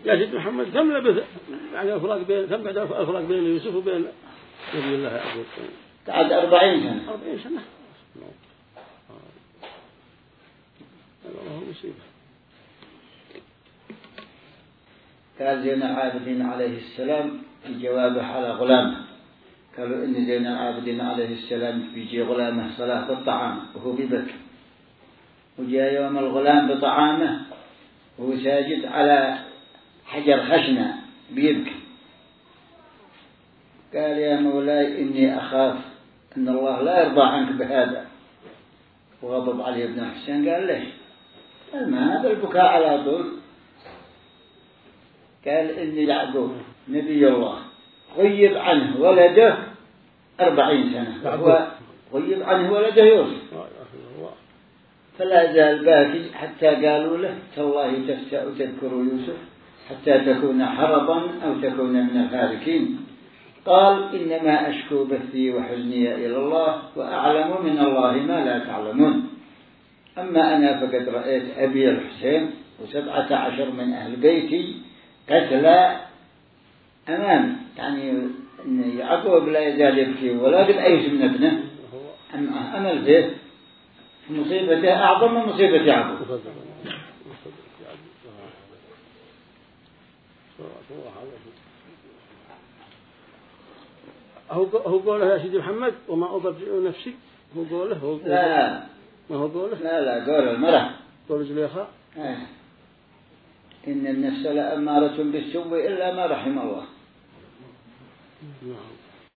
يا سيد محمد كم لبث يعني كم بعد الفراق بين يوسف وبين نبي الله يعقوب؟ بعد 40 سنة. 40 سنة. الله مصيبة. قال زين العابدين عليه السلام في جوابه على غلامه، قالوا إن زين العابدين عليه السلام بيجي غلامه صلاة بالطعام وهو ببكي، وجاء يوم الغلام بطعامه وهو ساجد على حجر خشنة بيبكي. قال يا مولاي إني أخاف أن الله لا يرضى عنك بهذا، وغضب علي ابن حسين. قال ليش؟ قال ما هذا البكاء على طول. قال إني يعقوب نبي الله غيب عنه ولده 40 سنة، هو غيب عنه ولده يوسف، فلا زال باكي حتى قالوا له تالله تفتأ تذكر يوسف حتى تكون حرضا أو تكون من الهالكين. قال إنما أشكو بثي وحزني إلى الله وأعلم من الله ما لا تعلمون. أما أنا فقد رأيت أبي الحسين و17 من أهل بيتي قتلى أمامي، يعني أن يعقوب لا يزال يبكي ولا قد أيس من ابنه، أمل فيه مصيبته أعظم من مصيبة يعقوب. هو قوله يا سيدي محمد وما أبرئ نفسي، هو قوله لا ما هو قوله لا قول المرأة، قول زليخاء إن النفس لأمارة بالسوء إلا ما رحم الله. نعم.